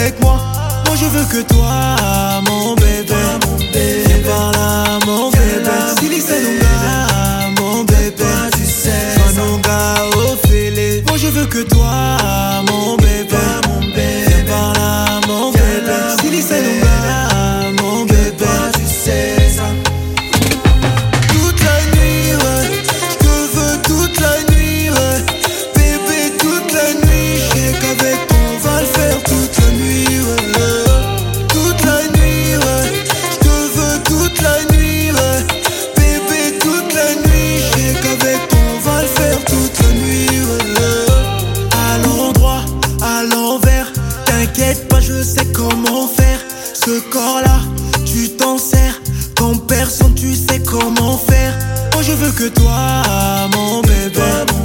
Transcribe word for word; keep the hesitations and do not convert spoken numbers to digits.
avec moi. Moi je veux que toi, mon bébé. Viens par là, mon bébé. Silly Sanunga, mon bébé. Sanunga, Ophélie. Moi je veux que toi, mon bébé. Viens par là, mon bébé. Silly Sanunga, mon bébé. Toute la nuit, ouais. Je te veux toute la nuit, ouais. Bébé, toute la nuit. Je sais qu'avec toi on va le faire toute la nuit, ouais. Toute la nuit, ouais. Je te veux toute la nuit, ouais. Bébé, toute la nuit. Je sais qu'avec toi on va le faire toute la nuit, ouais. À l'endroit, à l'envers. T'inquiète pas, je sais comment faire. Ce corps-là, tu t'en sers. Comme personne, tu sais comment faire. Moi je veux que toi, mon bébé.